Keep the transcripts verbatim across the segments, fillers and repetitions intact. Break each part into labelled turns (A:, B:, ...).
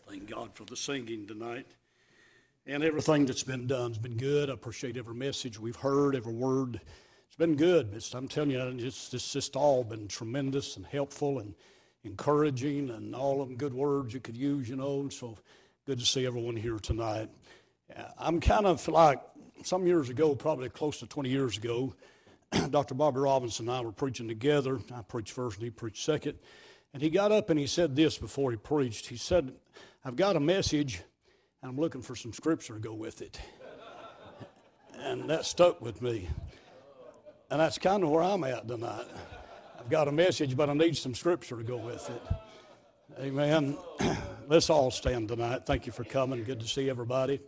A: Thank God for the singing tonight. And everything that's been done has been good. I appreciate every message we've heard, every word. It's been good. It's, I'm telling you, it's, it's just all been tremendous and helpful and encouraging and all of them good words you could use, you know. And so good to see everyone here tonight. I'm kind of like some years ago, probably close to twenty years ago, Doctor Bobby Robinson and I were preaching together. I preached first and he preached second. And he got up and he said this before he preached. He said, I've got a message and I'm looking for some scripture to go with it. And that stuck with me. And that's kind of where I'm at tonight. I've got a message, but I need some scripture to go with it. Amen. Let's all stand tonight. Thank you for coming. Good to see everybody.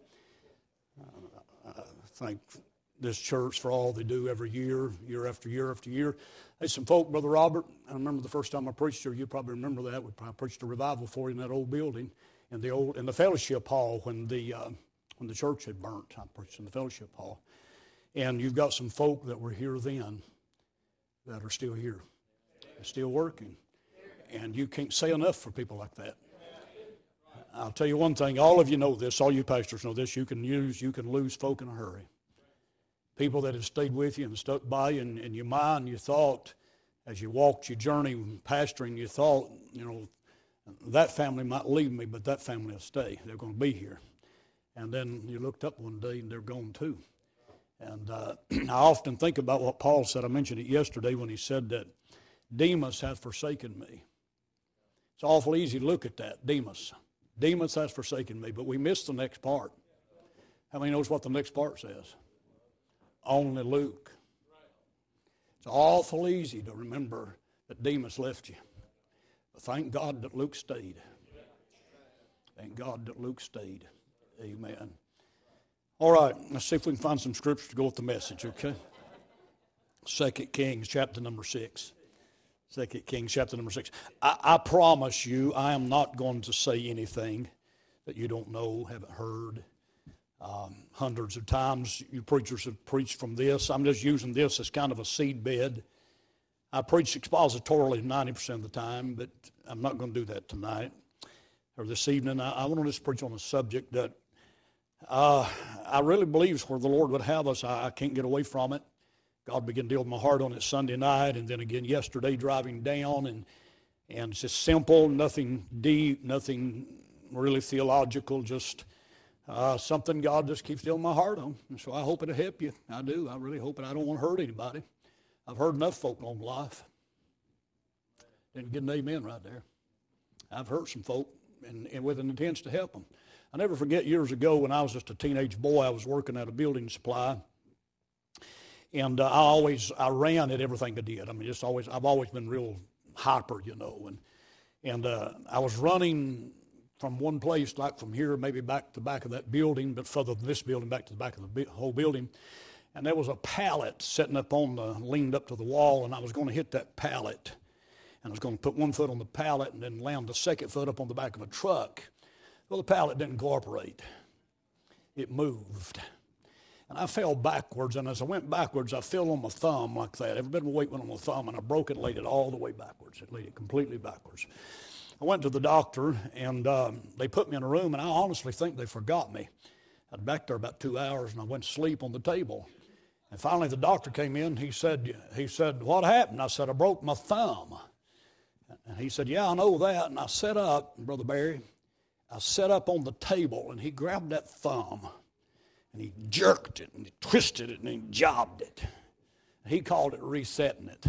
A: Uh, I thank this church for all they do every year, year after year after year. There's some folk, Brother Robert, I remember the first time I preached here, you probably remember that. We probably preached a revival for you in that old building, in the old in the fellowship hall when the uh, when the church had burnt. I preached in the fellowship hall. And you've got some folk that were here then that are still here, they're still working. And you can't say enough for people like that. I'll tell you one thing, all of you know this, all you pastors know this, you can use, you can lose folk in a hurry. People that have stayed with you and stuck by you, and, and your mind, you thought, as you walked your journey pastoring, you thought, you know, that family might leave me, but that family will stay. They're going to be here. And then you looked up one day and they're gone too. And uh, I often think about what Paul said. I mentioned it yesterday when he said that Demas hath forsaken me. It's awful easy to look at that, Demas. Demas has forsaken me, but we missed the next part. How many knows what the next part says? Only Luke. It's awful easy to remember that Demas left you. But thank God that Luke stayed. Thank God that Luke stayed. Amen. All right, let's see if we can find some scripture to go with the message, okay? Second Kings, chapter number six. Second Kings, chapter number six. I, I promise you, I am not going to say anything that you don't know, haven't heard. Um, hundreds of times you preachers have preached from this. I'm just using this as kind of a seed bed. I preach expositorily ninety percent of the time, but I'm not going to do that tonight or this evening. I, I want to just preach on a subject that uh, I really believe is where the Lord would have us. I, I can't get away from it. God began to deal with my heart on it Sunday night, and then again yesterday driving down, and and it's just simple, nothing deep, nothing really theological, just Uh, something God just keeps dealing my heart on. And so I hope it'll help you. I do. I really hope it. I don't want to hurt anybody. I've heard enough folk on life. Didn't get an amen right there. I've hurt some folk and, and with an intent to help them. I never forget years ago when I was just a teenage boy, I was working at a building supply. And uh, I always, I ran at everything I did. I mean, just always, I've always been real hyper, you know. And, and uh, I was running from one place, like from here, maybe back to the back of that building, but further than this building, back to the back of the whole building. And there was a pallet sitting up on the, leaned up to the wall, and I was going to hit that pallet. And I was going to put one foot on the pallet and then land the second foot up on the back of a truck. Well, the pallet didn't cooperate. It moved. And I fell backwards, and as I went backwards, I fell on my thumb like that. Every bit of weight went on my thumb, and I broke it and laid it all the way backwards. It laid it completely backwards. I went to the doctor, and um, they put me in a room, and I honestly think they forgot me. I was back there about two hours, and I went to sleep on the table. And finally, the doctor came in. He said, he said, what happened? I said, I broke my thumb. And he said, yeah, I know that. And I sat up, Brother Barry, I sat up on the table, and he grabbed that thumb, and he jerked it, and he twisted it, and he jobbed it. He called it resetting it.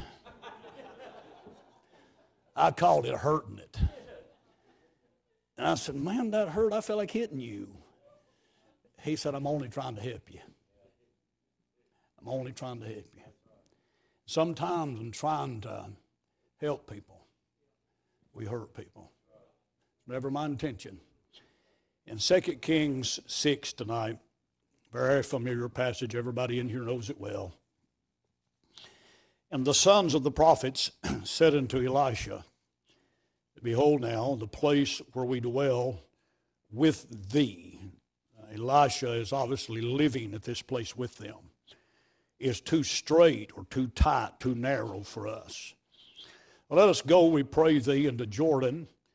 A: I called it hurting it. And I said, man, that hurt. I felt like hitting you. He said, I'm only trying to help you. I'm only trying to help you. Sometimes in trying to help people, we hurt people. Never my intention. In Second Kings six tonight, very familiar passage. Everybody in here knows it well. And the sons of the prophets said unto Elisha, behold now, the place where we dwell with thee. Elisha is obviously living at this place with them. Is too straight or too tight, too narrow for us. Well, let us go, we pray thee, into Jordan,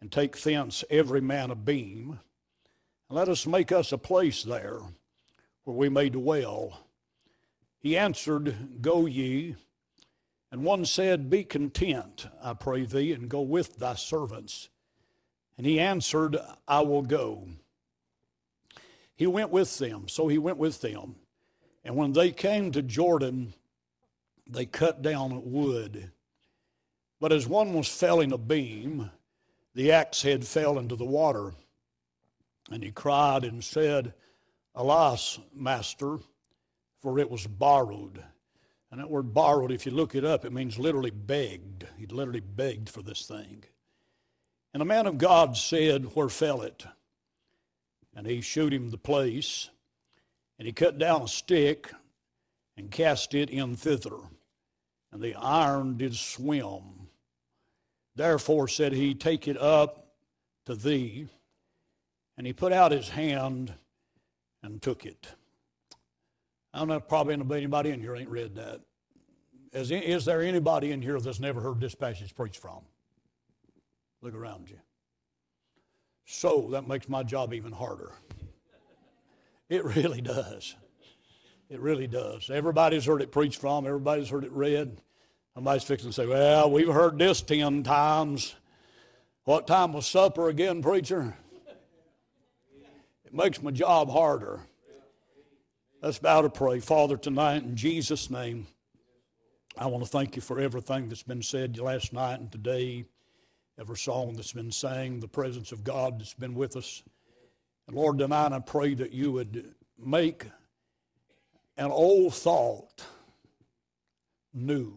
A: and take thence every man a beam, and let us make us a place there where we may dwell. He answered, Go ye. And one said, Be content, I pray thee, and go with thy servants. And he answered, I will go. He went with them, so he went with them. And when they came to Jordan, they cut down wood. But as one was felling a beam, the axe head fell into the water. And he cried and said, Alas, master, for it was borrowed. And that word borrowed, if you look it up, it means literally begged. He literally begged for this thing. And the man of God said, Where fell it? And he shewed him the place. And he cut down a stick and cast it in thither. And the iron did swim. Therefore said he, Take it up to thee. And he put out his hand and took it. I don't know, probably anybody in here ain't read that. Is, is there anybody in here that's never heard this passage preached from? Look around you. So that makes my job even harder. It really does. It really does. Everybody's heard it preached from. Everybody's heard it read. Somebody's fixing to say, well, we've heard this ten times. What time was supper again, preacher? It makes my job harder. Let's bow to pray. Father, tonight in Jesus' name, I want to thank you for everything that's been said last night and today, every song that's been sang, the presence of God that's been with us. And Lord, tonight I pray that you would make an old thought new.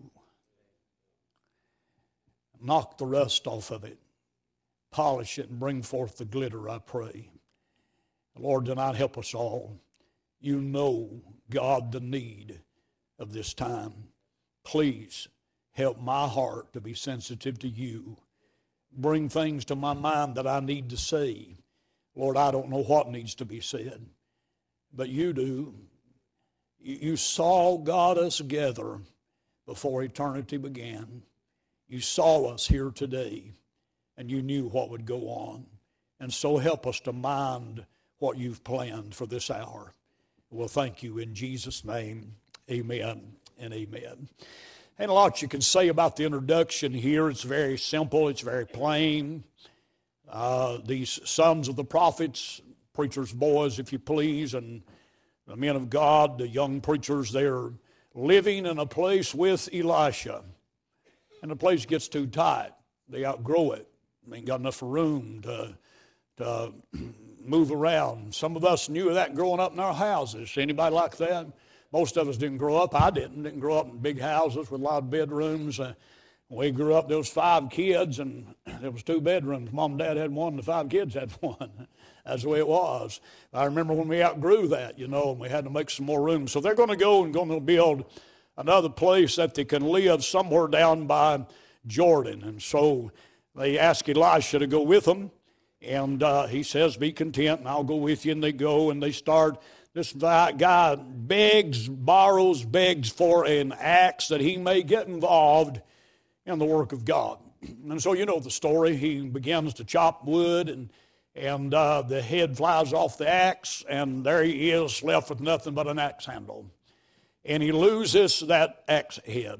A: Knock the rust off of it. Polish it and bring forth the glitter, I pray. Lord, tonight help us all. You know, God, the need of this time. Please help my heart to be sensitive to you. Bring things to my mind that I need to say. Lord, I don't know what needs to be said, but you do. You saw, God, us together before eternity began. You saw us here today, and you knew what would go on. And so help us to mind what you've planned for this hour. Well, thank you in Jesus' name. Amen and amen. And a lot you can say about the introduction here. It's very simple. It's very plain. Uh, these sons of the prophets, preachers' boys, if you please, and the men of God, the young preachers, they're living in a place with Elisha. And the place gets too tight. They outgrow it. They ain't got enough room to, to move around. Some of us knew that growing up in our houses. Anybody like that? Most of us didn't grow up. I didn't. Didn't grow up in big houses with a lot of bedrooms. Uh, when we grew up, there was five kids, and there was two bedrooms. Mom and Dad had one, and the five kids had one. That's the way it was. I remember when we outgrew that, you know, and we had to make some more room. So they're going to go and going to build another place that they can live somewhere down by Jordan. And so they ask Elisha to go with them. And uh, he says, be content, and I'll go with you. And they go, and they start. This guy begs, borrows, begs for an axe that he may get involved in the work of God. And so you know the story. He begins to chop wood, and, and uh, the head flies off the axe, and there he is, left with nothing but an axe handle. And he loses that axe head.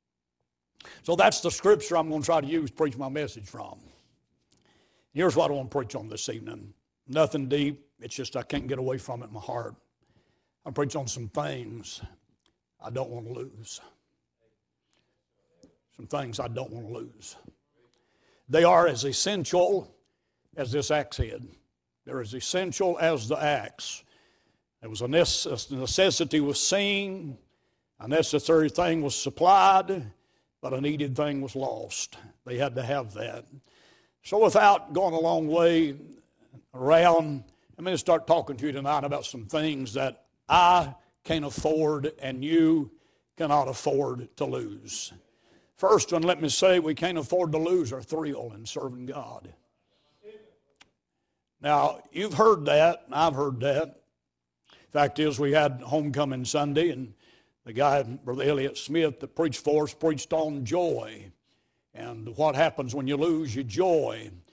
A: So that's the scripture I'm going to try to use to preach my message from. Here's what I want to preach on this evening. Nothing deep. It's just I can't get away from it in my heart. I preach on some things I don't want to lose. Some things I don't want to lose. They are as essential as this axe head. They're as essential as the axe. There was a necessity was seen, a necessary thing was supplied, but a needed thing was lost. They had to have that. So without going a long way around, I'm going to start talking to you tonight about some things that I can't afford and you cannot afford to lose. First one, let me say, we can't afford to lose our thrill in serving God. Now, you've heard that, and I've heard that. Fact is, we had homecoming Sunday, and the guy, Brother Elliott Smith, that preached for us, preached on joy and what happens when you lose your joy.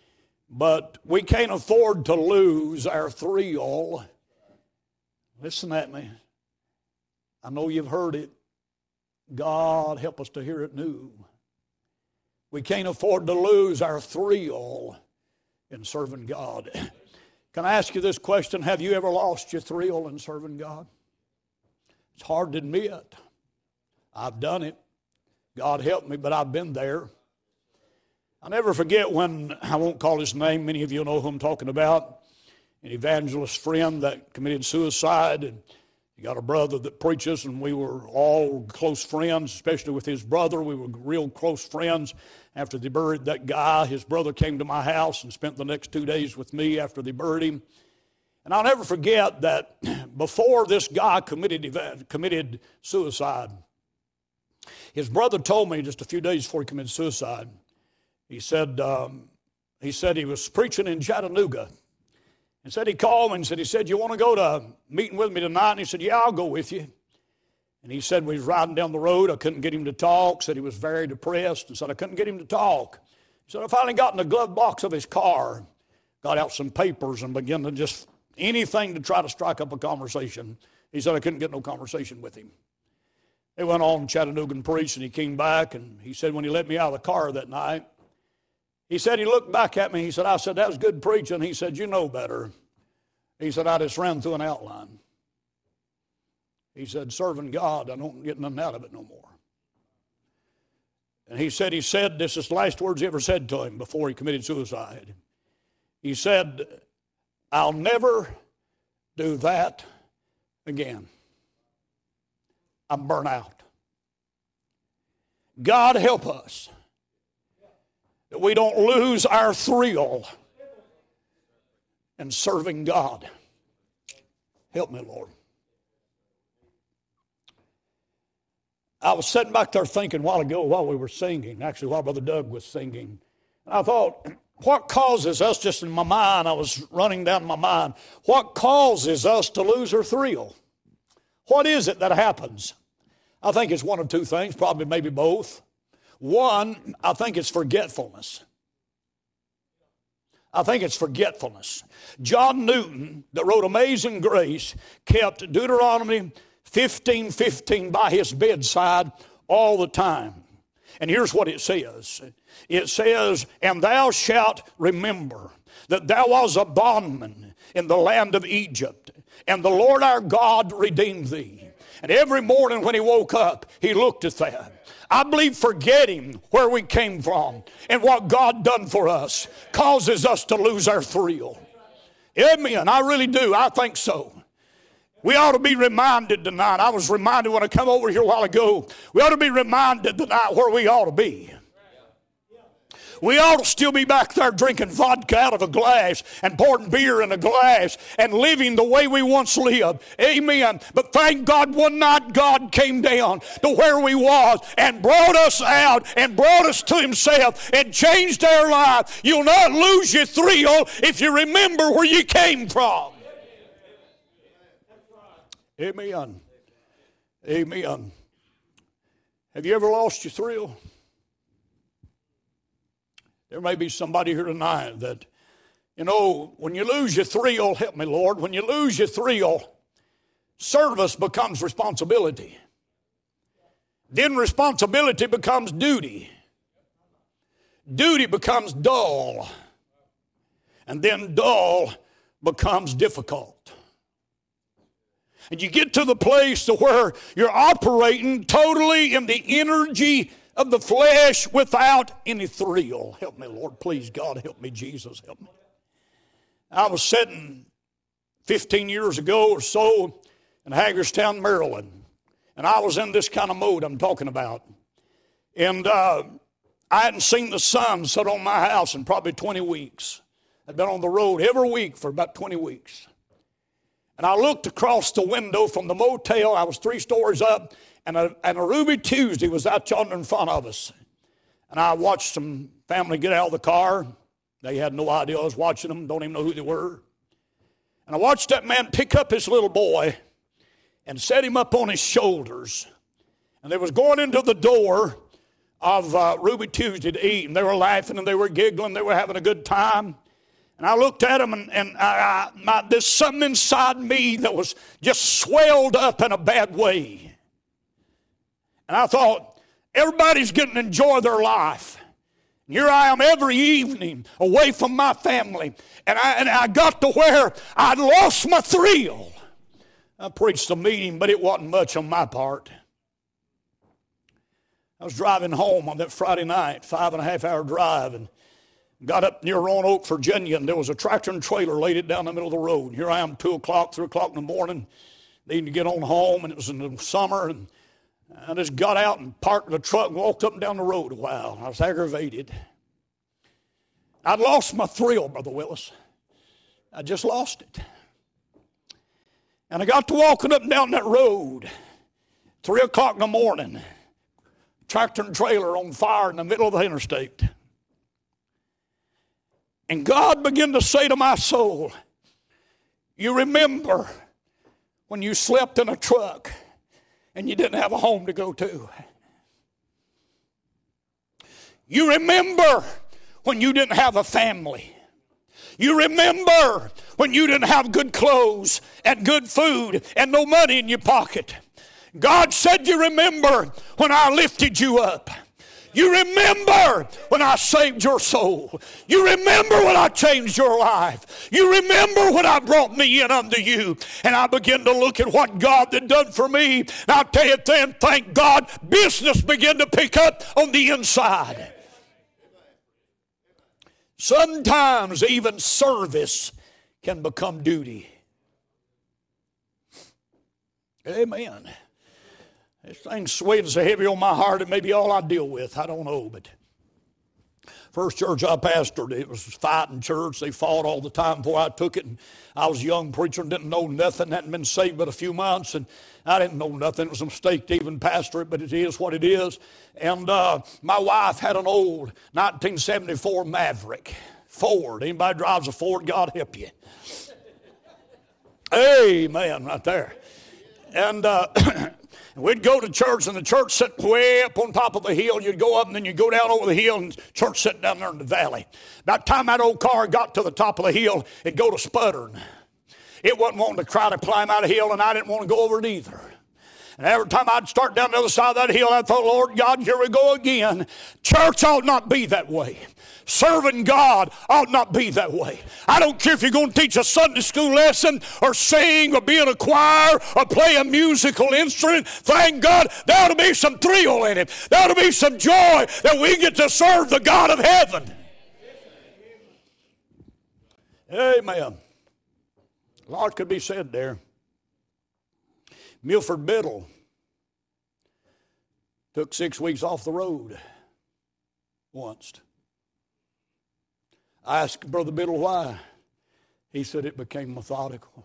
A: But we can't afford to lose our thrill. Listen at me. I know you've heard it. God help us to hear it new. We can't afford to lose our thrill in serving God. Can I ask you this question? Have you ever lost your thrill in serving God? It's hard to admit. I've done it. God help me, but I've been there. I'll never forget when, I won't call his name, many of you know who I'm talking about, an evangelist friend that committed suicide. And he got a brother that preaches, and we were all close friends, especially with his brother. We were real close friends. After they buried that guy, his brother came to my house and spent the next two days with me after they buried him. And I'll never forget that before this guy committed, committed suicide, his brother told me just a few days before he committed suicide, he said, um, he said he was preaching in Chattanooga. And said he called me and said, he said, you want to go to a meeting with me tonight? And he said, yeah, I'll go with you. And he said, we was riding down the road. I couldn't get him to talk. Said he was very depressed. And said, I couldn't get him to talk. He said, I finally got in the glove box of his car, got out some papers and began to just anything to try to strike up a conversation. He said, I couldn't get no conversation with him. They went on to Chattanooga and preached, and he came back, and he said when he let me out of the car that night, he said he looked back at me. He said, I said, that was good preaching. He said, you know better. He said, I just ran through an outline. He said, serving God, I don't get nothing out of it no more. And he said, he said, this is the last words he ever said to him before he committed suicide. He said, I'll never do that again. I'm burnt out. God help us that we don't lose our thrill in serving God. Help me, Lord. I was sitting back there thinking a while ago while we were singing, actually while Brother Doug was singing, and I thought, what causes us, just in my mind, I was running down my mind, what causes us to lose our thrill? What is it that happens? I think it's one of two things, probably maybe both. One, I think it's forgetfulness. I think it's forgetfulness. John Newton, that wrote Amazing Grace, kept Deuteronomy fifteen fifteen by his bedside all the time. And here's what it says. It says, and thou shalt remember that thou was a bondman in the land of Egypt, and the Lord our God redeemed thee. And every morning when he woke up, he looked at that. I believe forgetting where we came from and what God done for us causes us to lose our thrill. Amen. I really do. I think so. We ought to be reminded tonight. I was reminded when I come over here a while ago. We ought to be reminded tonight where we ought to be. We ought to still be back there drinking vodka out of a glass and pouring beer in a glass and living the way we once lived. Amen. But thank God one night God came down to where we was and brought us out and brought us to himself and changed our life. You'll not lose your thrill if you remember where you came from. Amen. Amen. Have you ever lost your thrill? There may be somebody here tonight that, you know, when you lose your thrill, help me, Lord, when you lose your thrill, service becomes responsibility. Then responsibility becomes duty. Duty becomes dull. And then dull becomes difficult. And you get to the place to where you're operating totally in the energy of the flesh without any thrill. Help me, Lord. Please, God, help me. Jesus, help me. I was sitting fifteen years ago or so in Hagerstown, Maryland, and I was in this kind of mode I'm talking about. And uh, I hadn't seen the sun set on my house in probably twenty weeks. I'd been on the road every week for about twenty weeks. And I looked across the window from the motel. I was three stories up, and a, and a Ruby Tuesday was out yonder in front of us. And I watched some family get out of the car. They had no idea I was watching them, don't even know who they were. And I watched that man pick up his little boy and set him up on his shoulders. And they was going into the door of uh, Ruby Tuesday to eat, and they were laughing and they were giggling. They were having a good time. And I looked at them, and, and I, I, my, there's something inside me that was just swelled up in a bad way. And I thought, everybody's getting to enjoy their life. And here I am every evening away from my family. And I, and I got to where I'd lost my thrill. I preached a meeting, but it wasn't much on my part. I was driving home on that Friday night, five and a half hour drive, and got up near Roanoke, Virginia, and there was a tractor and trailer laid it down the middle of the road. Here I am, two o'clock, three o'clock in the morning, needing to get on home, and it was in the summer, and I just got out and parked the truck and walked up and down the road a while. I was aggravated. I'd lost my thrill, Brother Willis. I just lost it. And I got to walking up and down that road, three o'clock in the morning, tractor and trailer on fire in the middle of the interstate. And God began to say to my soul, you remember when you slept in a truck and you didn't have a home to go to. You remember when you didn't have a family. You remember when you didn't have good clothes and good food and no money in your pocket. God said, you remember when I lifted you up. You remember when I saved your soul. You remember when I changed your life. You remember when I brought me in unto you. And I began to look at what God had done for me. And I'll tell you then, thank God, business began to pick up on the inside. Sometimes even service can become duty. Amen. This thing's weighing so heavy on my heart, it may be all I deal with. I don't know, but first church I pastored, it was a fighting church. They fought all the time before I took it. And I was a young preacher and didn't know nothing. Hadn't been saved but a few months, and I didn't know nothing. It was a mistake to even pastor it, but it is what it is. And uh, my wife had an old nineteen seventy-four Maverick Ford. Anybody drives a Ford, God help you. Amen, right there. And uh, we'd go to church, and the church sat way up on top of the hill. You'd go up, and then you'd go down over the hill, and church sat down there in the valley. By the time that old car got to the top of the hill, it'd go to sputtering. It wasn't wanting to try to climb out of the hill, and I didn't want to go over it either. And every time I'd start down the other side of that hill, I thought, Lord God, here we go again. Church ought not be that way. Serving God ought not be that way. I don't care if you're going to teach a Sunday school lesson or sing or be in a choir or play a musical instrument. Thank God, there ought to be some thrill in it. There ought to be some joy that we get to serve the God of heaven. Amen. A lot could be said there. Milford Biddle took six weeks off the road once. I asked Brother Biddle why. He said it became methodical.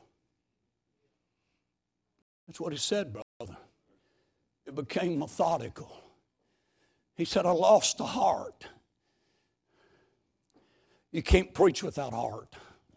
A: That's what he said, brother. It became methodical. He said, I lost the heart. You can't preach without heart.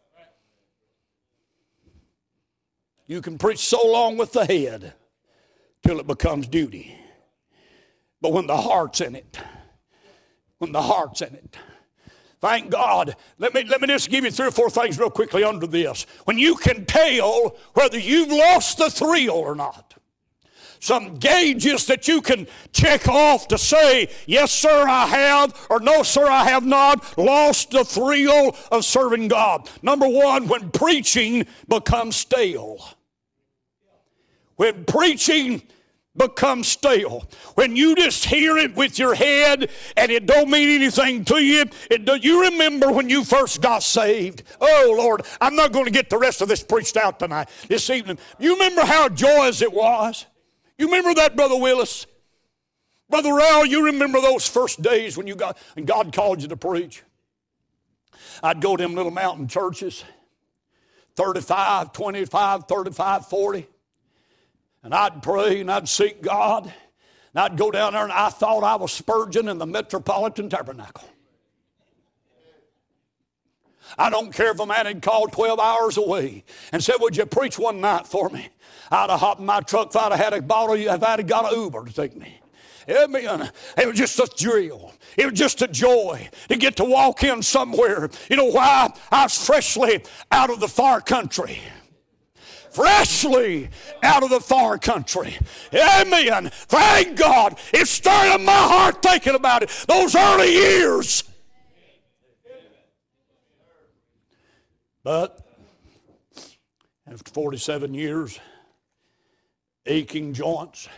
A: You can preach so long with the head till it becomes duty. But when the heart's in it, when the heart's in it, thank God. Let me, let me just give you three or four things real quickly under this. When you can tell whether you've lost the thrill or not. Some gauges that you can check off to say, yes, sir, I have, or no, sir, I have not lost the thrill of serving God. Number one, when preaching becomes stale. When preaching becomes stale. When you just hear it with your head and it don't mean anything to you. It do, you remember when you first got saved? Oh, Lord, I'm not going to get the rest of this preached out tonight, this evening. You remember how joyous it was? You remember that, Brother Willis? Brother Rowell, you remember those first days when you got, and God called you to preach? I'd go to them little mountain churches, thirty-five, twenty-five, thirty-five, forty. And I'd pray and I'd seek God. And I'd go down there and I thought I was Spurgeon in the Metropolitan Tabernacle. I don't care if a man had called twelve hours away and said, would you preach one night for me? I'd have hopped in my truck if I'd have had a bottle, if I'd have got an Uber to take me. Amen. It was just a thrill. It was just a joy to get to walk in somewhere. You know why? I was freshly out of the far country. Freshly out of the far country. Amen. Thank God. It's stirring up my heart thinking about it. Those early years. But after forty-seven years, aching joints,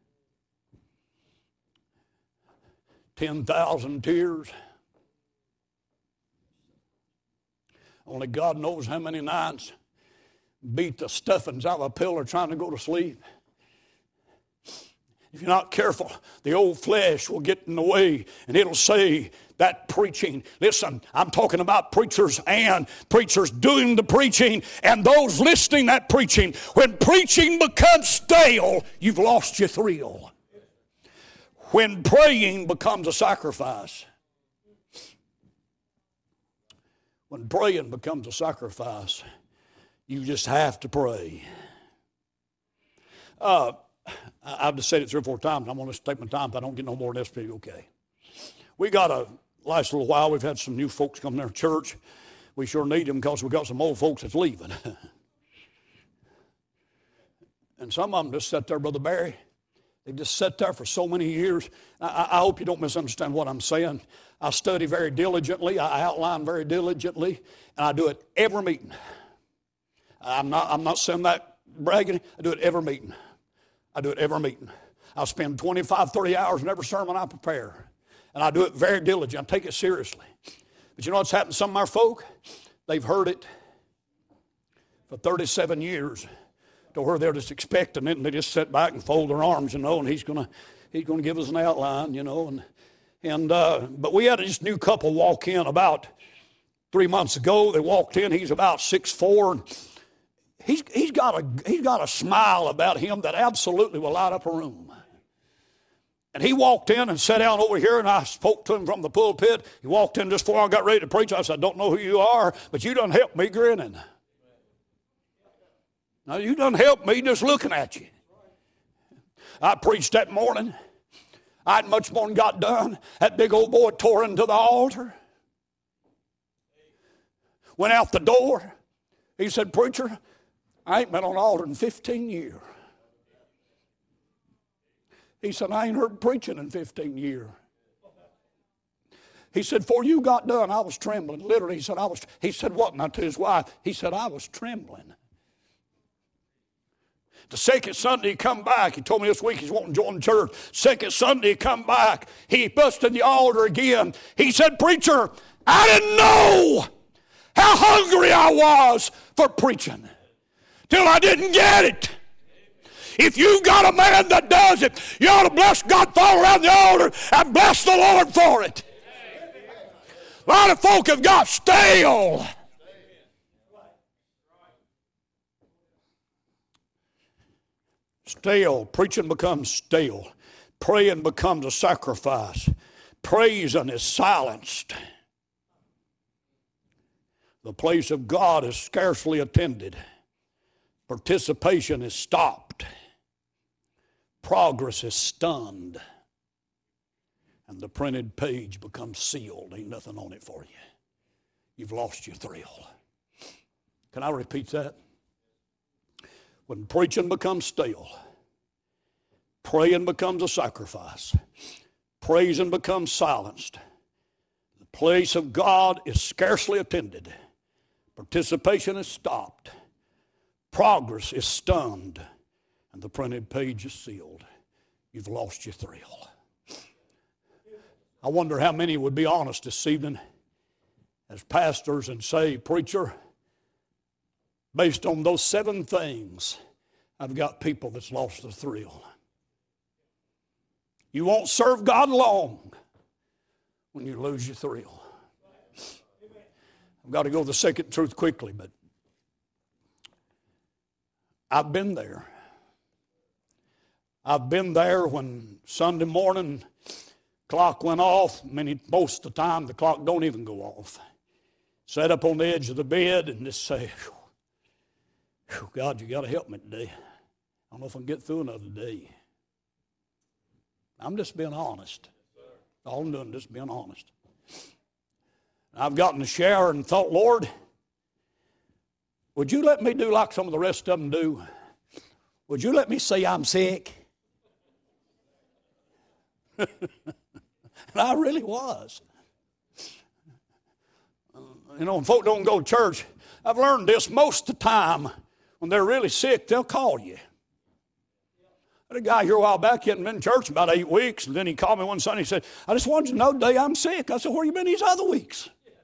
A: ten thousand tears, only God knows how many nights beat the stuffings out of a pillar trying to go to sleep. If you're not careful, the old flesh will get in the way and it'll say that preaching. Listen, I'm talking about preachers and preachers doing the preaching and those listening that preaching. When preaching becomes stale, you've lost your thrill. When praying becomes a sacrifice. When praying becomes a sacrifice, you just have to pray. Uh, I've just said it three or four times. I'm going to take my time if I don't get no more than this, be okay. We got a, last little while, we've had some new folks come to our church. We sure need them because we got some old folks that's leaving. And some of them just sat there, Brother Barry. They just sat there for so many years. I, I hope you don't misunderstand what I'm saying. I study very diligently. I outline very diligently. And I do it every meeting. I'm not, I'm not saying that bragging. I do it every meeting. I do it every meeting. I'll spend twenty-five, thirty hours in every sermon I prepare. And I do it very diligently. I take it seriously. But you know what's happened to some of our folk? They've heard it for thirty-seven years to where they're just expecting it and they just sit back and fold their arms, you know, and he's going to he's gonna give us an outline, you know. And, and uh, but we had this new couple walk in about three months ago. They walked in. He's about six foot four. And He's, he's, got a, he's got a smile about him that absolutely will light up a room. And he walked in and sat down over here, and I spoke to him from the pulpit. He walked in just before I got ready to preach. I said, I don't know who you are, but you done helped me grinning. Now, you done helped me just looking at you. I preached that morning. I had much more than got done. That big old boy tore into the altar. Went out the door. He said, Preacher, I ain't been on an altar in fifteen years. He said, I ain't heard preaching in fifteen years. He said, before you got done, I was trembling. Literally, he said, I was, he said, what? Not to his wife. He said, I was trembling. The second Sunday he come back, he told me this week he's wanting to join church. Second Sunday he come back, he busted the altar again. He said, Preacher, I didn't know how hungry I was for preaching till I didn't get it. If you've got a man that does it, you ought to bless God, fall around the altar and bless the Lord for it. A lot of folk have got stale. Stale. Preaching becomes stale. Praying becomes a sacrifice. Praising is silenced. The place of God is scarcely attended. Participation is stopped. Progress is stunned. And the printed page becomes sealed. Ain't nothing on it for you. You've lost your thrill. Can I repeat that? When preaching becomes stale, praying becomes a sacrifice, praising becomes silenced, the place of God is scarcely attended, participation is stopped, progress is stunned, and the printed page is sealed. You've lost your thrill. I wonder how many would be honest this evening as pastors and say, Preacher, based on those seven things, I've got people that's lost the thrill. You won't serve God long when you lose your thrill. I've got to go to the second truth quickly, but I've been there. I've been there when Sunday morning clock went off. Many, most of the time the clock don't even go off. Sat up on the edge of the bed and just say, God, you got to help me today. I don't know if I can get through another day. I'm just being honest. All I'm doing is just being honest. I've gotten in the shower and thought, Lord, would you let me do like some of the rest of them do? Would you let me say I'm sick? And I really was. You know, when folk don't go to church, I've learned this most of the time. When they're really sick, they'll call you. I had a guy here a while back, he hadn't been in church about eight weeks, and then he called me one Sunday and said, I just wanted you to know today I'm sick. I said, where you been these other weeks?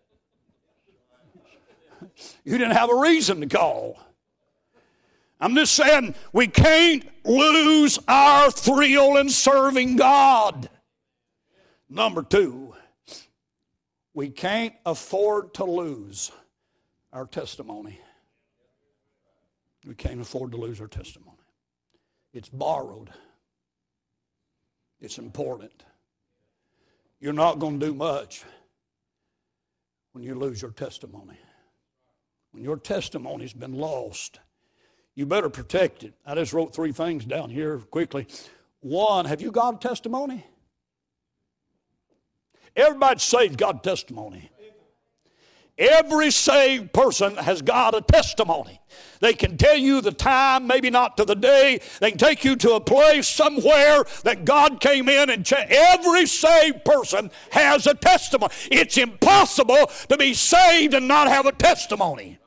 A: You didn't have a reason to call. I'm just saying, we can't lose our thrill in serving God. Number two, we can't afford to lose our testimony. We can't afford to lose our testimony. It's borrowed. It's important. You're not going to do much when you lose your testimony. When your testimony's been lost, you better protect it. I just wrote three things down here quickly. One, have you got a testimony? Everybody saved got a testimony. Every saved person has got a testimony. They can tell you the time, maybe not to the day. They can take you to a place somewhere that God came in and changed. Every saved person has a testimony. It's impossible to be saved and not have a testimony.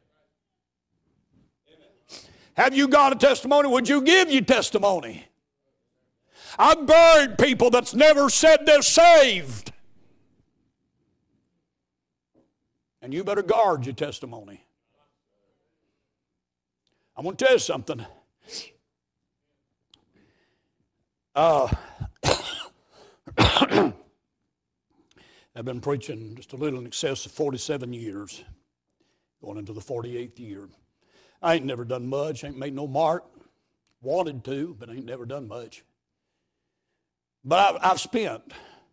A: Have you got a testimony? Would you give your testimony? I've buried people that's never said they're saved. And you better guard your testimony. I'm going to tell you something. Uh, I've been preaching just a little in excess of forty-seven years, going into the forty-eighth year. I ain't never done much, ain't made no mark. Wanted to, but ain't never done much. But I've, I've spent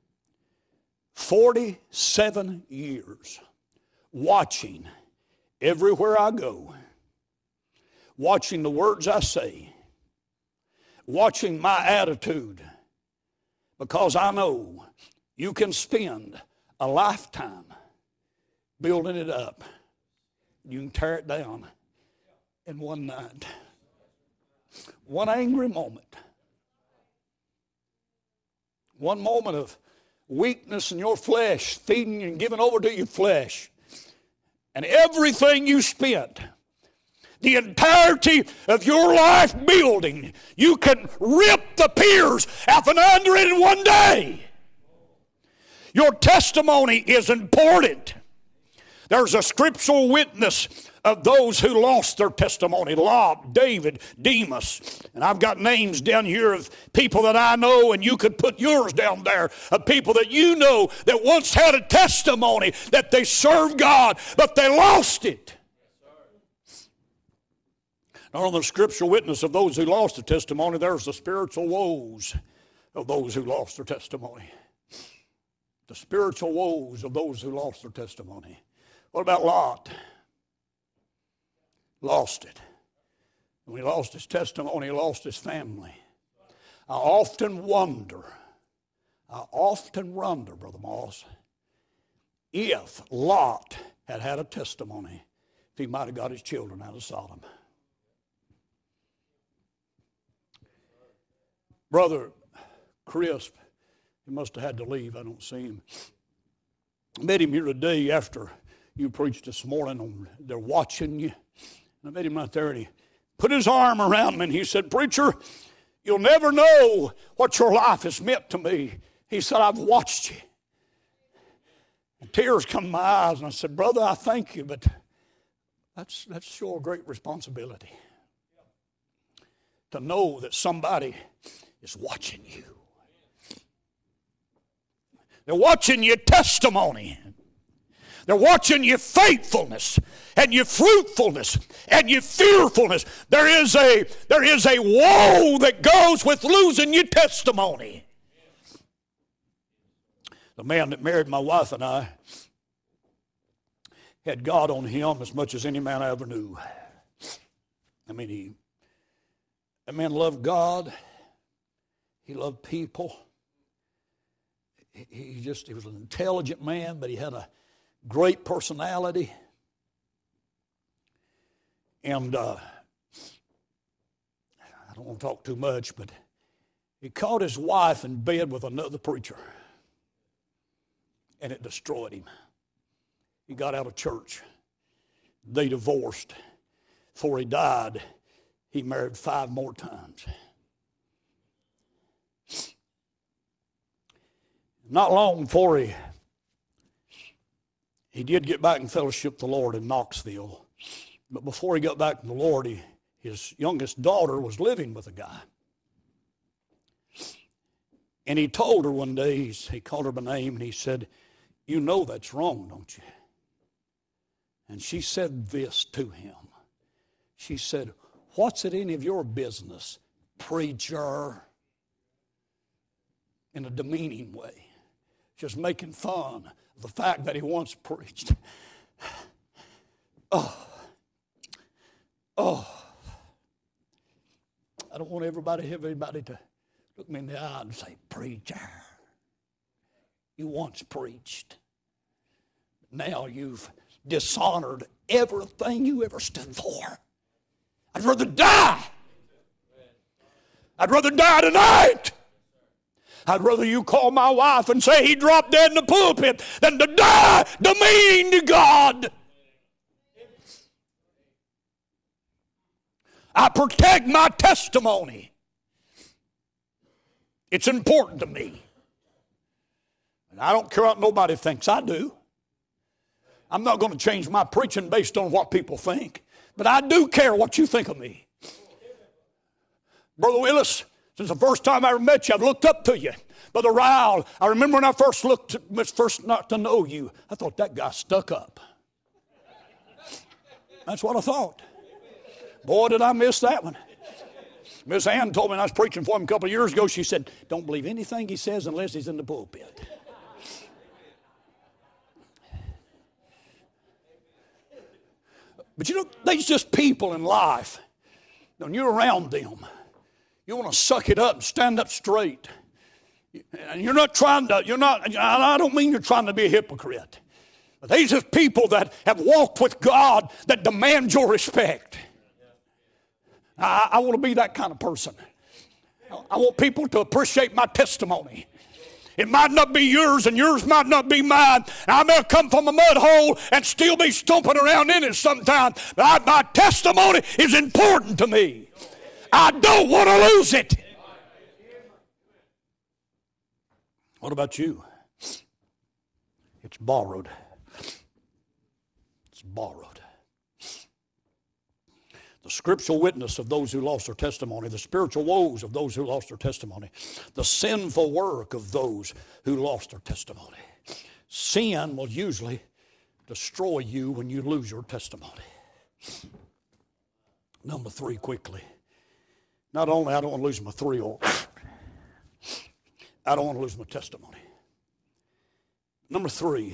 A: forty-seven years watching everywhere I go, watching the words I say, watching my attitude, because I know you can spend a lifetime building it up. You can tear it down in one night. One angry moment. One moment of weakness in your flesh, feeding and giving over to your flesh. And everything you spent, the entirety of your life building, you can rip the piers out from under it in one day. Your testimony is important. There's a scriptural witness of those who lost their testimony. Lot, David, Demas. And I've got names down here of people that I know, and you could put yours down there, of people that you know that once had a testimony that they served God, but they lost it. Now, on the scriptural witness of those who lost their testimony, there's the spiritual woes of those who lost their testimony. The spiritual woes of those who lost their testimony. What about Lot? Lost it. When he lost his testimony, he lost his family. I often wonder, I often wonder, Brother Moss, if Lot had had a testimony, if he might have got his children out of Sodom. Brother Crisp, he must have had to leave. I don't see him. I met him here today after you preached this morning. On, they're watching you. And I met him right there, and he put his arm around me, and he said, Preacher, you'll never know what your life has meant to me. He said, I've watched you. And tears come to my eyes, and I said, Brother, I thank you, but that's, that's sure a great responsibility. To know that somebody is watching you. They're watching your testimony. They're watching your faithfulness and your fruitfulness and your fearfulness. There is a, there is a woe that goes with losing your testimony. The man that married my wife and I had God on him as much as any man I ever knew. I mean, he, that man loved God. He loved people. he, he just, he was an intelligent man, but he had a great personality. And uh, I don't want to talk too much, but he caught his wife in bed with another preacher, and it destroyed him. He got out of church. They divorced. Before he died, he married five more times. Not long before he, he did get back in fellowship with the Lord in Knoxville. But before he got back to the Lord, he, his youngest daughter was living with a guy. And he told her one day, he called her by name, and he said, "You know that's wrong, don't you?" And she said this to him. She said, "What's it any of your business, preacher?" In a demeaning way. Just making fun of the fact that he once preached. Oh. Oh. I don't want everybody, everybody to look me in the eye and say, "Preacher, you once preached. Now you've dishonored everything you ever stood for. I'd rather die. I'd rather die tonight. I'd rather you call my wife and say he dropped dead in the pulpit than to die demeaning to God." I protect my testimony. It's important to me. And I don't care what nobody thinks. I do. I'm not going to change my preaching based on what people think. But I do care what you think of me. Brother Willis, since the first time I ever met you, I've looked up to you. Brother Ryle, I remember when I first looked, first not to know you, I thought that guy stuck up. That's what I thought. Boy, did I miss that one. Miss Ann told me when I was preaching for him a couple of years ago, she said, "Don't believe anything he says unless he's in the pulpit." But you know, there's just people in life. When you're around them, you want to suck it up and stand up straight. And you're not trying to, you're not, I don't mean you're trying to be a hypocrite. But these are people that have walked with God that demand your respect. I, I want to be that kind of person. I want people to appreciate my testimony. It might not be yours and yours might not be mine. I may come from a mud hole and still be stomping around in it sometimes. But I, my testimony is important to me. I don't want to lose it. What about you? It's borrowed. It's borrowed. The scriptural witness of those who lost their testimony, the spiritual woes of those who lost their testimony, the sinful work of those who lost their testimony. Sin will usually destroy you when you lose your testimony. Number three, quickly. Not only I don't want to lose my thrill, I don't want to lose my testimony. Number three,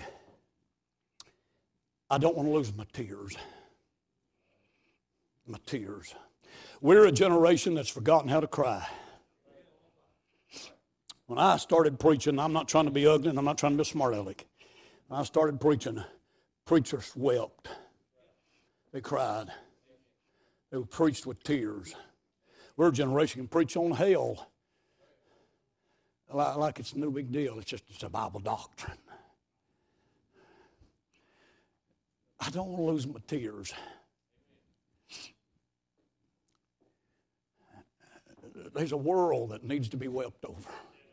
A: I don't want to lose my tears. My tears. We're a generation that's forgotten how to cry. When I started preaching, I'm not trying to be ugly and I'm not trying to be a smart aleck. When I started preaching, preachers wept. They cried. They preached with tears. We're a generation that can preach on hell like, like it's no big deal. It's just it's a Bible doctrine. I don't want to lose my tears. There's a world that needs to be wept over.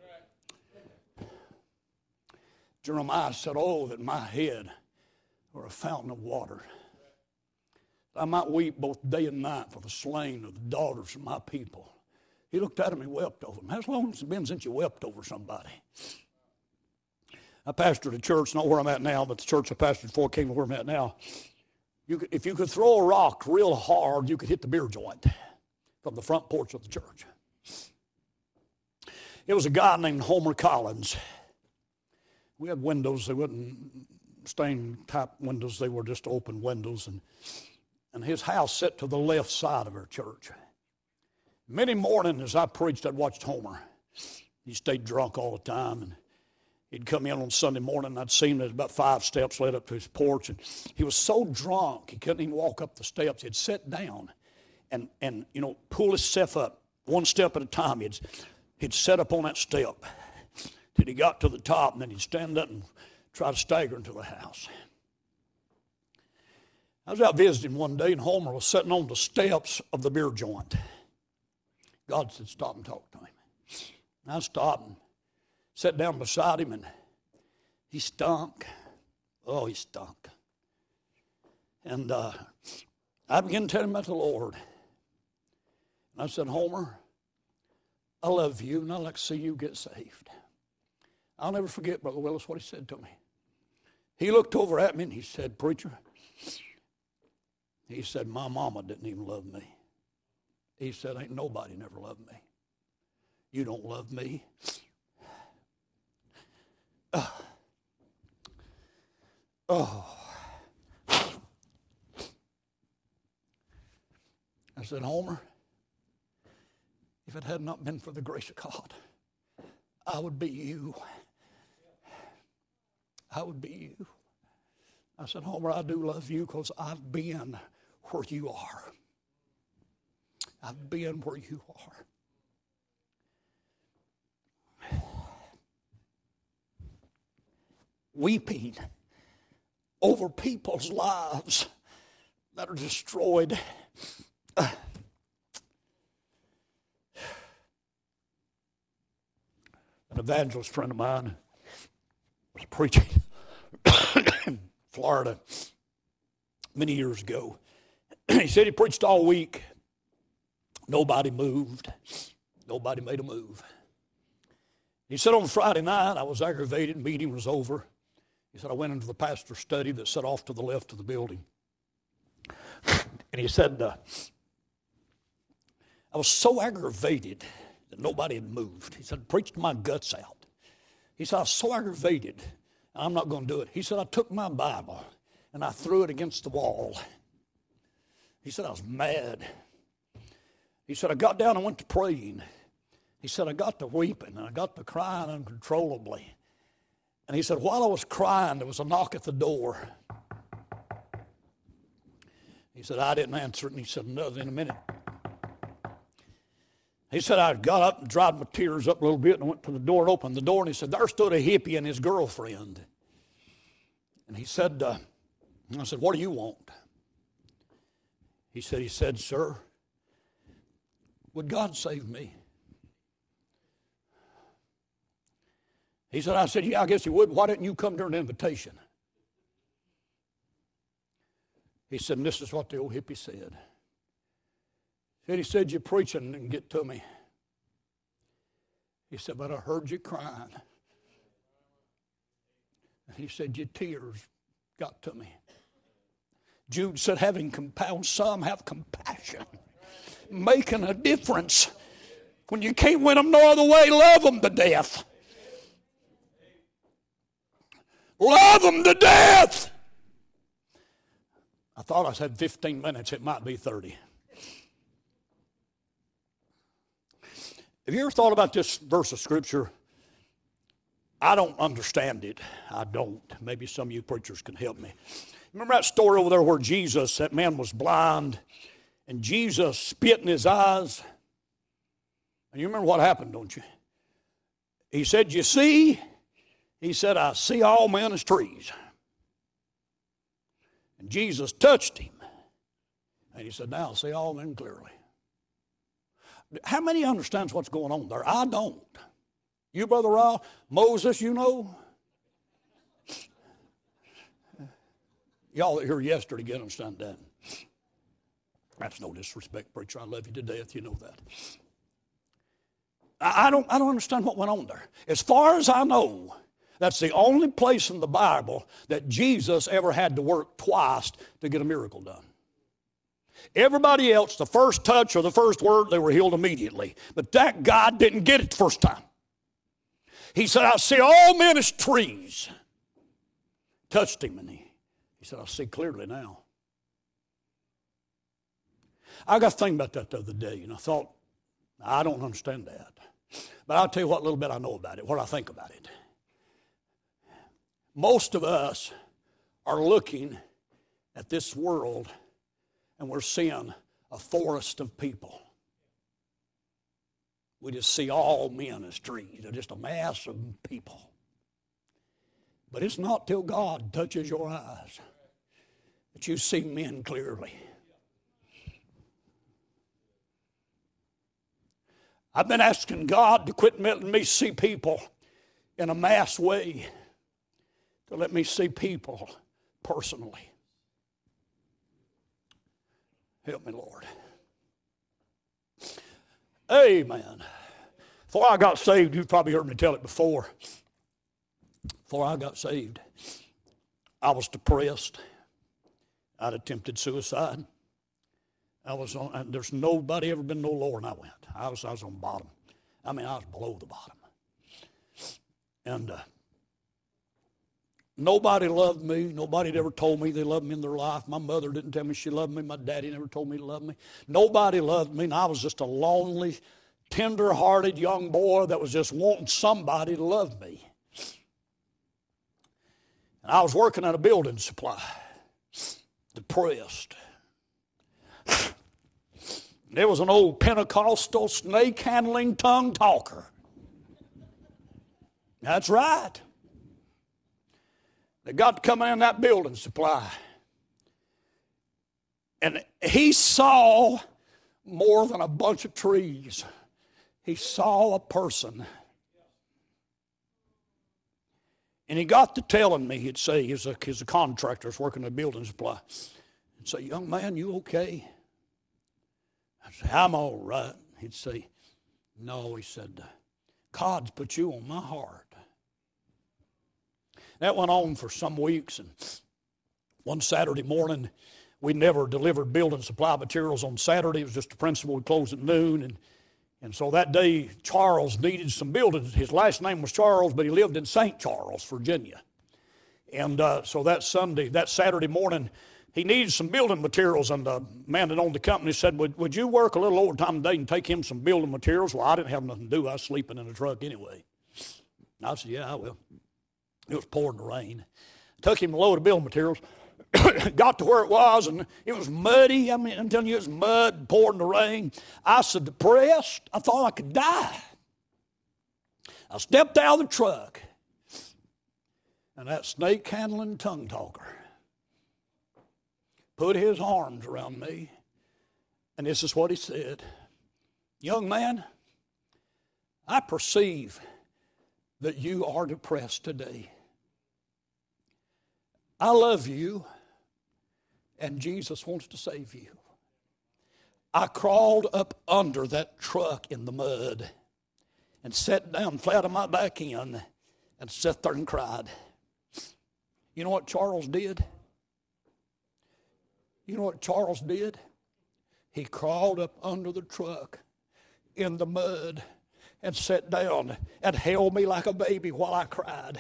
A: Jeremiah said, "Oh, that my head were a fountain of water. I might weep both day and night for the slain of the daughters of my people." He looked at him and wept over them. How long has it been since you wept over somebody? I pastored a church, not where I'm at now, but the church I pastored before came to where I'm at now. You could, if you could throw a rock real hard, you could hit the beer joint from the front porch of the church. It was a guy named Homer Collins. We had windows. They weren't stained type windows. They were just open windows. And, and his house sat to the left side of our church. Many mornings as I preached, I'd watched Homer. He stayed drunk all the time. And He'd come in on Sunday morning, and I'd seen him. There's about five steps led up to his porch, and he was so drunk he couldn't even walk up the steps. He'd sit down and, and you know, pull himself up one step at a time. He'd, he'd sit up on that step till he got to the top, and then he'd stand up and try to stagger into the house. I was out visiting one day, and Homer was sitting on the steps of the beer joint. God said, stop and talk to him. And I stopped and sat down beside him, and he stunk. Oh, he stunk. And uh, I began to tell him about the Lord. And I said, Homer, I love you, and I'd like to see you get saved. I'll never forget, Brother Willis, what he said to me. He looked over at me, and he said, preacher, he said, my mama didn't even love me. He said, ain't nobody never loved me. You don't love me. Uh, oh. I said, Homer, if it had not been for the grace of God, I would be you. I would be you. I said, Homer, I do love you because I've been where you are. I've been where you are. Weeping over people's lives that are destroyed. Uh, an evangelist friend of mine was preaching in Florida many years ago. He said he preached all week. Nobody moved. Nobody made a move. He said on Friday night, I was aggravated, meeting was over. He said, I went into the pastor's study that sat off to the left of the building. And he said, uh, I was so aggravated that nobody had moved. He said, I preached my guts out. He said, I was so aggravated, and I'm not going to do it. He said, I took my Bible, and I threw it against the wall. He said, I was mad. He said, I got down and went to praying. He said, I got to weeping, and I got to crying uncontrollably. And he said, while I was crying, there was a knock at the door. He said, I didn't answer it, and he said, another in a minute. He said, I got up and dried my tears up a little bit, and I went to the door and opened the door, and he said, there stood a hippie and his girlfriend. And he said, uh, I said, what do you want? He said, he said, sir, would God save me? He said, I said, yeah, I guess he would. Why didn't you come during the invitation? He said, and this is what the old hippie said. He said, he said, you're preaching and didn't get to me. He said, but I heard you crying. And he said, your tears got to me. Jude said, having compassion, some have compassion, making a difference. When you can't win them no other way, love them to death. Love them to death. I thought I said fifteen minutes. It might be thirty. Have you ever thought about this verse of Scripture? I don't understand it. I don't. Maybe some of you preachers can help me. Remember that story over there where Jesus, that man was blind, and Jesus spit in his eyes? And you remember what happened, don't you? He said, you see? He said, I see all men as trees. And Jesus touched him. And he said, now I see all men clearly. How many understands what's going on there? I don't. You, Brother Ryle, Moses, you know? Y'all that here yesterday get understand that. That's no disrespect, preacher. I love you to death. You know that. I, I don't, I don't understand what went on there. As far as I know, that's the only place in the Bible that Jesus ever had to work twice to get a miracle done. Everybody else, the first touch or the first word, they were healed immediately. But that guy didn't get it the first time. He said, I see all men as trees. Touched him, and he, he said, I see clearly now. I got to think about that the other day, and I thought, I don't understand that. But I'll tell you what little bit I know about it, what I think about it. Most of us are looking at this world and we're seeing a forest of people. We just see all men as trees. They're just a mass of people. But it's not till God touches your eyes that you see men clearly. I've been asking God to quit letting me see people in a mass way, to let me see people personally. Help me, Lord. Amen. Before I got saved, you've probably heard me tell it before. Before I got saved, I was depressed. I'd attempted suicide. I was on, and there's nobody ever been no lower than I went. I was, I was on the bottom. I mean, I was below the bottom. And uh, nobody loved me. Nobody had ever told me they loved me in their life. My mother didn't tell me she loved me. My daddy never told me to love me. Nobody loved me, and I was just a lonely, tender-hearted young boy that was just wanting somebody to love me. And I was working at a building supply, depressed. There was an old Pentecostal snake-handling tongue talker. That's right. They got to come in that building supply. And he saw more than a bunch of trees. He saw a person. And he got to telling me, he'd say, he's a, he's a contractor, he's working at a building supply. He'd say, young man, you okay? I'd say, I'm all right. He'd say, no, he said, God's put you on my heart. That went on for some weeks, and one Saturday morning, we never delivered building supply materials on Saturday. It was just a principle. We closed at noon, and, and so that day, Charles needed some buildings. His last name was Charles, but he lived in Saint Charles, Virginia. And uh, so that Sunday, that Saturday morning, he needed some building materials, and the man that owned the company said, would, would you work a little overtime today and take him some building materials? Well, I didn't have nothing to do. I was sleeping in the truck anyway. And I said, yeah, I will. It was pouring the rain. Took him a load of building materials. Got to where it was, and it was muddy. I mean, I'm telling you, it was mud, pouring the rain. I was so depressed, I thought I could die. I stepped out of the truck, and that snake-handling tongue talker put his arms around me, and this is what he said. Young man, I perceive that you are depressed today. I love you, and Jesus wants to save you. I crawled up under that truck in the mud and sat down flat on my back end and sat there and cried. You know what Charles did? You know what Charles did? He crawled up under the truck in the mud and sat down and held me like a baby while I cried.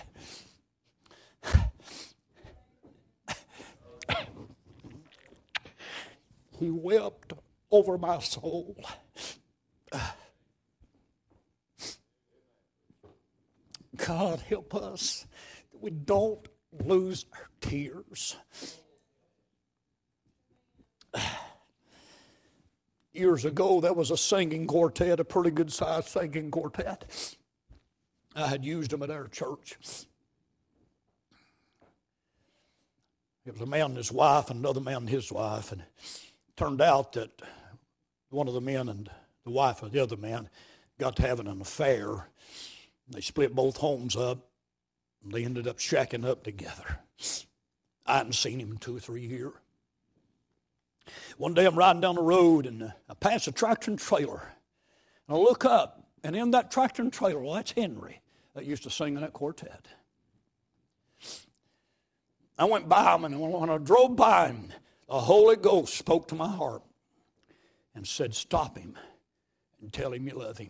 A: He wept over my soul. God, help us that we don't lose our tears. Years ago, there was a singing quartet, a pretty good-sized singing quartet. I had used them at our church. It was a man and his wife and another man and his wife, and it turned out that one of the men and the wife of the other man got to having an affair. They split both homes up, and they ended up shacking up together. I hadn't seen him in two or three years. One day I'm riding down the road, and I pass a tractor and trailer. And I look up, and in that tractor and trailer, well, that's Henry that used to sing in that quartet. I went by him, and when I drove by him, the Holy Ghost spoke to my heart and said, stop him and tell him you love him.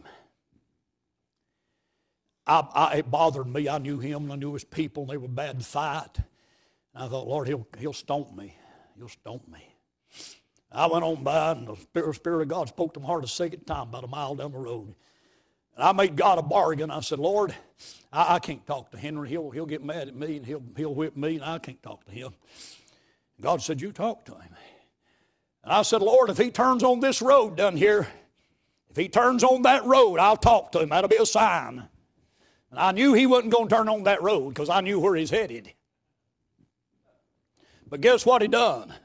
A: I, I, it bothered me. I knew him, and I knew his people, and they were bad to fight. And I thought, Lord, he'll, he'll stomp me. He'll stomp me. I went on by, and the Spirit, Spirit of God spoke to my heart a second time, about a mile down the road. And I made God a bargain. I said, Lord, I, I can't talk to Henry. He'll, he'll get mad at me and he'll, he'll whip me, and I can't talk to him. God said, you talk to him. And I said, Lord, if he turns on this road down here, if he turns on that road, I'll talk to him. That'll be a sign. And I knew he wasn't going to turn on that road because I knew where he's headed. But guess what he done?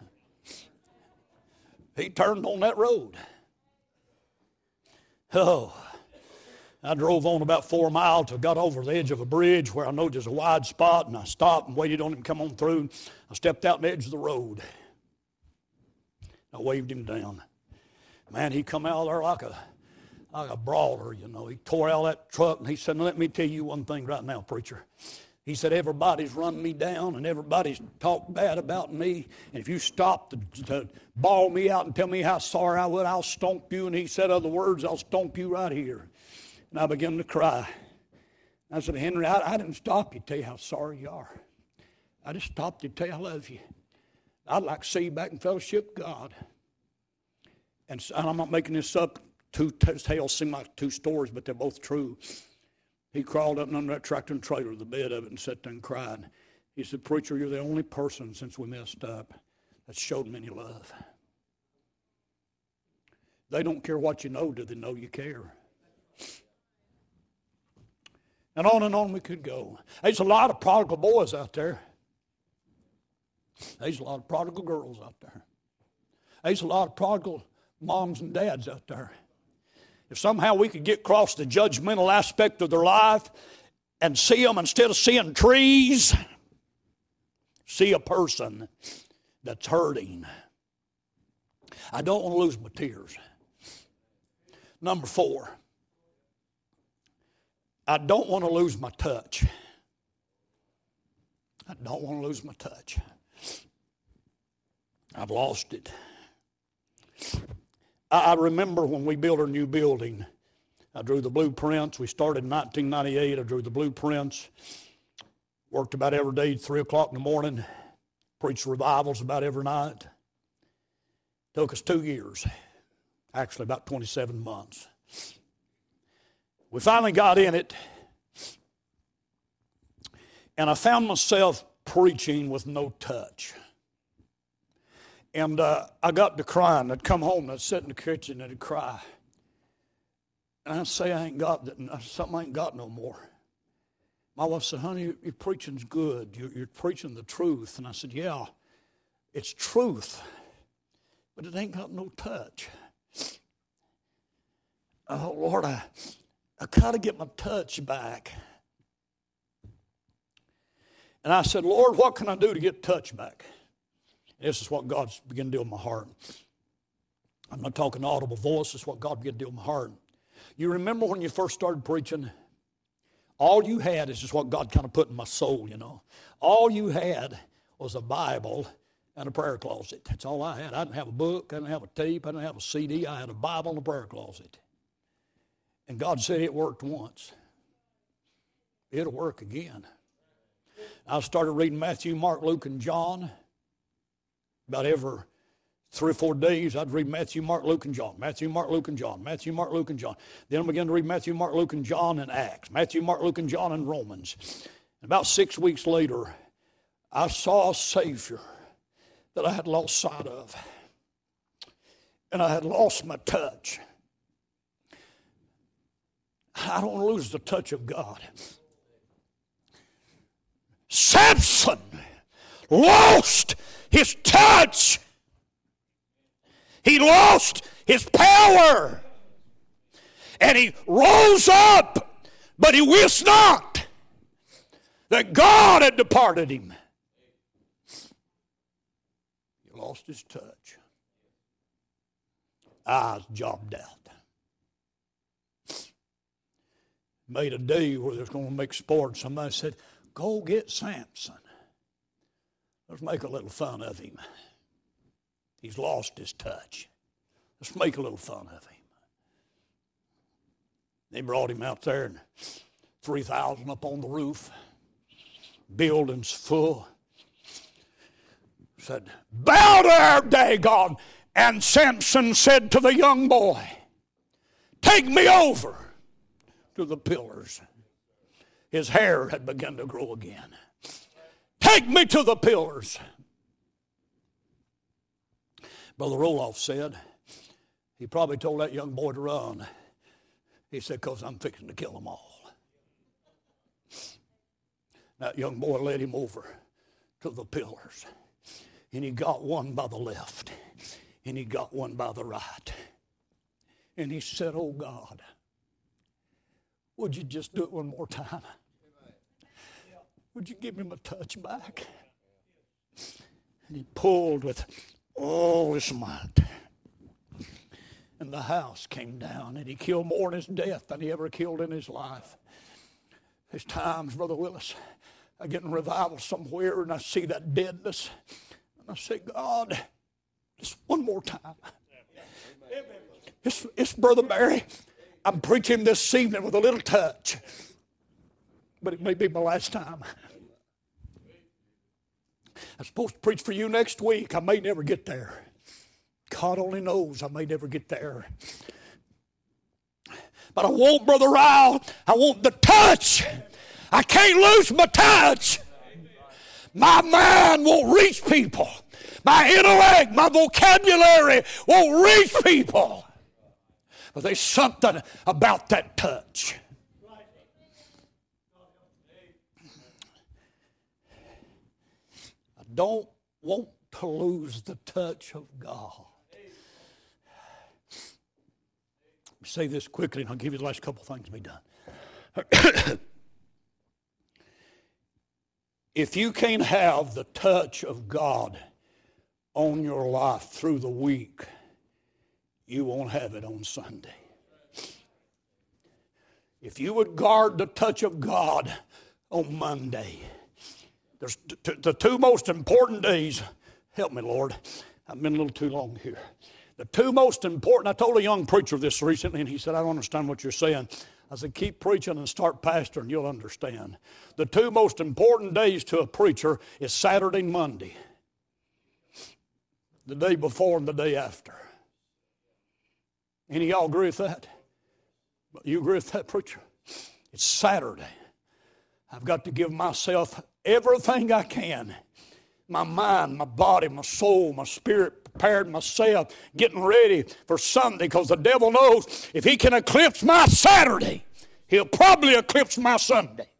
A: He turned on that road. Oh, I drove on about four miles till I got over the edge of a bridge where I know there's a wide spot, and I stopped and waited on him to come on through. I stepped out on the edge of the road. I waved him down. Man, he come out there like a like a brawler, you know. He tore out that truck, and he said, let me tell you one thing right now, preacher. He said, everybody's run me down, and everybody's talked bad about me. And if you stop to, to bawl me out and tell me how sorry I would, I'll stomp you. And he said other words, I'll stomp you right here. And I began to cry. I said, Henry, I, I didn't stop you to tell you how sorry you are. I just stopped you to tell you I love you. I'd like to see you back in fellowship with God. And, so, and I'm not making this up. Two tales seem like two stories, but they're both true. He crawled up under that tractor and trailer, the bed of it, and sat there and cried. He said, preacher, you're the only person since we messed up that showed me any love. They don't care what you know, do they know you care? And on and on we could go. There's a lot of prodigal boys out there. There's a lot of prodigal girls out there. There's a lot of prodigal moms and dads out there. If somehow we could get across the judgmental aspect of their life and see them, instead of seeing trees, see a person that's hurting. I don't want to lose my tears. Number four, I don't want to lose my touch. I don't want to lose my touch. I've lost it. I remember when we built our new building, I drew the blueprints. We started in nineteen ninety-eight. I drew the blueprints. Worked about every day at three o'clock in the morning. Preached revivals about every night. Took us two years. Actually, about twenty-seven months. We finally got in it. And I found myself preaching with no touch. And uh, I got to crying. I'd come home and I'd sit in the kitchen and I'd cry. And I'd say, I ain't got that. Something I ain't got no more. My wife said, honey, your, your preaching's good. You're, you're preaching the truth. And I said, yeah, it's truth. But it ain't got no touch. Oh, Lord, I, I got to get my touch back. And I said, Lord, what can I do to get touch back? This is what God's beginning to do in my heart. I'm not talking audible voice. This is what God began to do in my heart. You remember when you first started preaching? All you had is just what God kind of put in my soul, you know. All you had was a Bible and a prayer closet. That's all I had. I didn't have a book. I didn't have a tape. I didn't have a C D. I had a Bible and a prayer closet. And God said it worked once. It'll work again. I started reading Matthew, Mark, Luke, and John. About every three or four days, I'd read Matthew, Mark, Luke, and John. Matthew, Mark, Luke, and John. Matthew, Mark, Luke, and John. Then I began to read Matthew, Mark, Luke, and John and Acts. Matthew, Mark, Luke, and John and Romans. And about six weeks later, I saw a Savior that I had lost sight of. And I had lost my touch. I don't want to lose the touch of God. Samson lost his touch. He lost his power. And he rose up, but he wist not that God had departed him. He lost his touch. I was jobbed out. Made a day where they was going to make sport. Somebody said, go get Samson. Let's make a little fun of him. He's lost his touch. Let's make a little fun of him. They brought him out there, and three thousand up on the roof. Buildings full. Said, bow there, Dagon. And Samson said to the young boy, take me over. to the pillars. His hair had begun to grow again. Take me to the pillars. Brother Roloff said, he probably told that young boy to run. He said, because I'm fixing to kill them all. That young boy led him over to the pillars. And he got one by the left. And he got one by the right. And he said, oh God, would you just do it one more time? Would you give him a touch back? And he pulled with all his might. And the house came down, and he killed more in his death than he ever killed in his life. There's times, Brother Willis, I get in revival somewhere, and I see that deadness. And I say, God, just one more time. It's, it's Brother Barry. I'm preaching this evening with a little touch. But it may be my last time. I'm supposed to preach for you next week. I may never get there. God only knows I may never get there. But I want, Brother Ryle, I want the touch. I can't lose my touch. My mind won't reach people. My intellect, my vocabulary won't reach people. But there's something about that touch. I don't want to lose the touch of God. Let me say this quickly, and I'll give you the last couple things to be done. If you can't have the touch of God on your life through the week, you won't have it on Sunday. If you would guard the touch of God on Monday, there's t- t- the two most important days. Help me, Lord. I've been a little too long here. The two most important, I told a young preacher this recently, and he said, I don't understand what you're saying. I said, keep preaching and start pastoring, you'll understand. The two most important days to a preacher is Saturday and Monday. The day before and the day after. Any of y'all agree with that? You agree with that, preacher? It's Saturday. I've got to give myself everything I can. My mind, my body, my soul, my spirit, prepared myself, getting ready for Sunday, because the devil knows if he can eclipse my Saturday, he'll probably eclipse my Sunday.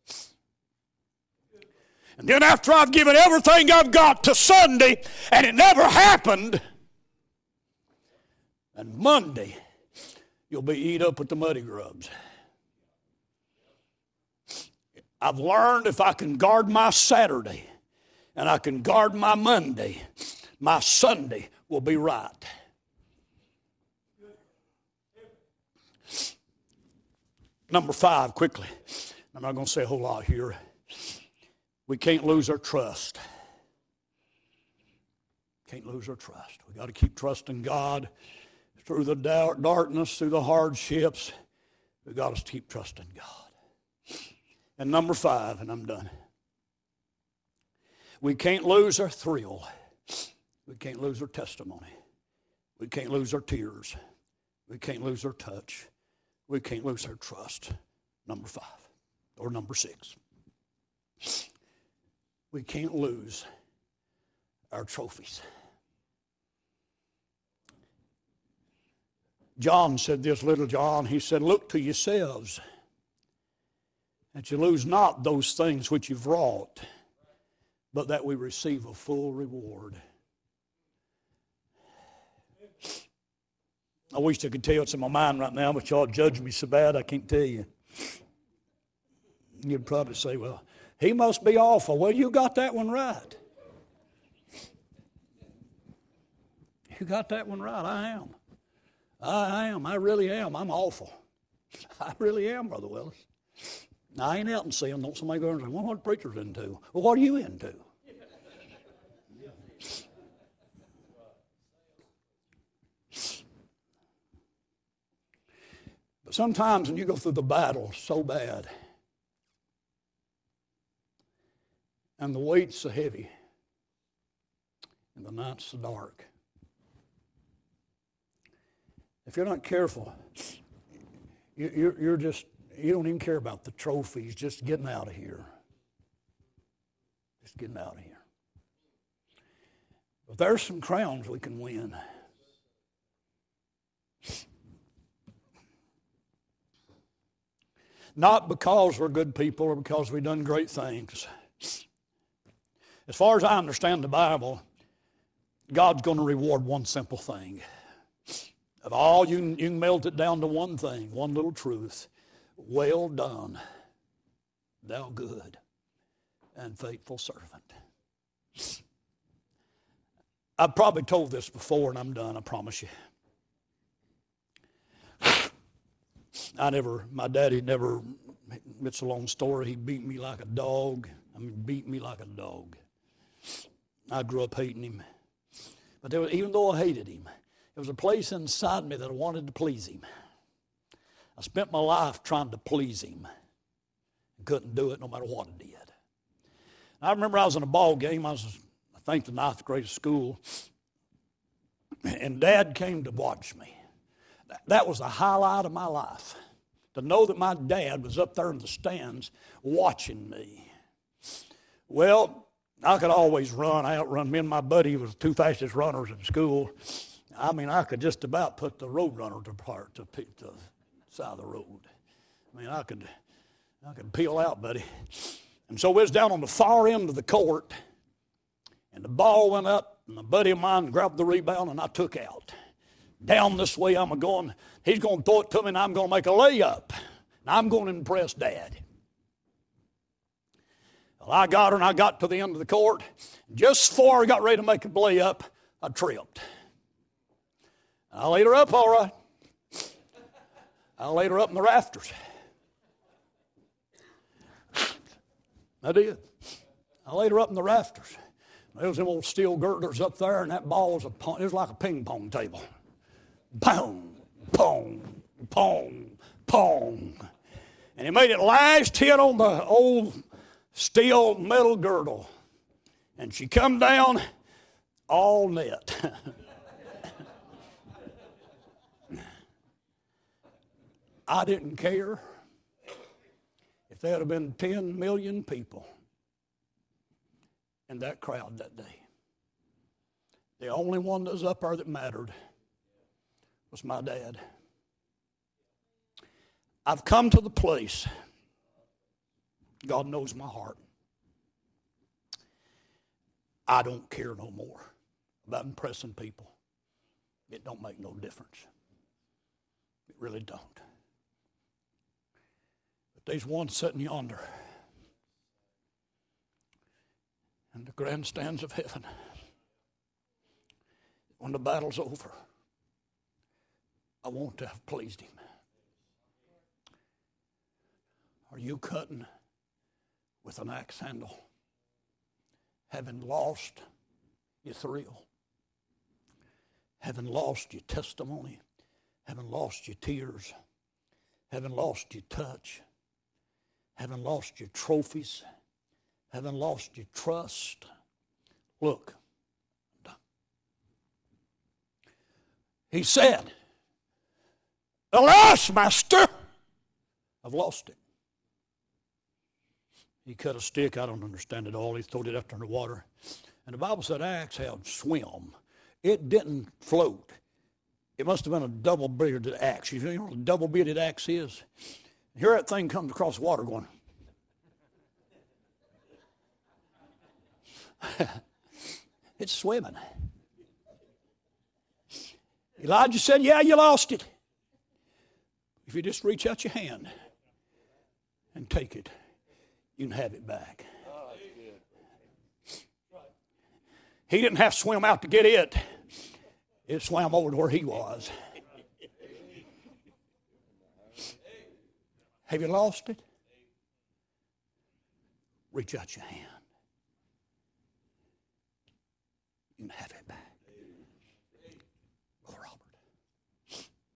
A: And then after I've given everything I've got to Sunday, and it never happened, and Monday, you'll be eat up with the muddy grubs. I've learned if I can guard my Saturday and I can guard my Monday, my Sunday will be right. Number five, quickly. I'm not going to say a whole lot here. We can't lose our trust. Can't lose our trust. We've got to keep trusting God through the darkness, through the hardships. We've got to keep trusting God. And number five, and I'm done. We can't lose our thrill. We can't lose our testimony. We can't lose our tears. We can't lose our touch. We can't lose our trust. Number five, or number six. We can't lose our trophies. John said this, little John, he said, look to yourselves, that you lose not those things which you've wrought, but that we receive a full reward. I wish I could tell you what's in my mind right now, but y'all judge me so bad I can't tell you. You'd probably say, well, he must be awful. Well, you got that one right. You got that one right. I am. I am. I really am. I'm awful. I really am, Brother Willis. Now, I ain't out in sin. Don't somebody go and say, well, what preacher's into? Well, what are you into? But sometimes when you go through the battle so bad, and the weight's so heavy, and the night's so dark, if you're not careful, you're just You don't even care about the trophies, just getting out of here. Just getting out of here. But there's some crowns we can win. Not because we're good people or because we've done great things. As far as I understand the Bible, God's going to reward one simple thing. Of all, you can, you can melt it down to one thing, one little truth. Well done, thou good and faithful servant. I've probably told this before and I'm done, I promise you. I never, my daddy never, it's a long story, he beat me like a dog. I mean, beat me like a dog. I grew up hating him. But there was, even though I hated him, there was a place inside me that I wanted to please him. I spent my life trying to please him. I couldn't do it no matter what I did. I remember I was in a ball game. I was, I think, the ninth grade of school. And Dad came to watch me. That was the highlight of my life. To know that my dad was up there in the stands watching me. Well, I could always run, outrun. Me and my buddy was the two fastest runners in school. I mean, I could just about put the road runner apart to pick the side of the road. I mean, I could, I could peel out, buddy. And so we was down on the far end of the court, and the ball went up, and a buddy of mine grabbed the rebound, and I took out. Down this way I'm going, he's going to throw it to me, and I'm going to make a layup. And I'm going to impress Dad. Well, I got her, and I got to the end of the court. Just before I got ready to make a layup, I tripped. I laid her up all right. I laid her up in the rafters. I did. I laid her up in the rafters. There was them old steel girders up there, and that ball was a, it was like a ping pong table. Boom, boom, boom, boom. And he made it last hit on the old steel metal girdle. And she come down all net. I didn't care if there had been ten million people in that crowd that day. The only one that was up there that mattered was my dad. I've come to the place, God knows my heart, I don't care no more about impressing people. It don't make no difference. It really don't. But there's one sitting yonder in the grandstands of heaven. When the battle's over, I want to have pleased him. Are you cutting with an axe handle, having lost your thrill, having lost your testimony, having lost your tears, having lost your touch, having lost your trophies, having lost your trust? Look, he said, alas, master, I've lost it. He cut a stick, I don't understand it all, he threw it up there in the water. And the Bible said axe had swim. It didn't float. It must have been a double-bearded axe. You know what a double-bearded axe is? Here that thing comes across the water going. It's swimming. Elijah said, yeah, you lost it. If you just reach out your hand and take it, you can have it back. He didn't have to swim out to get it. It swam over to where he was. Have you lost it? Reach out your hand. You can have it back.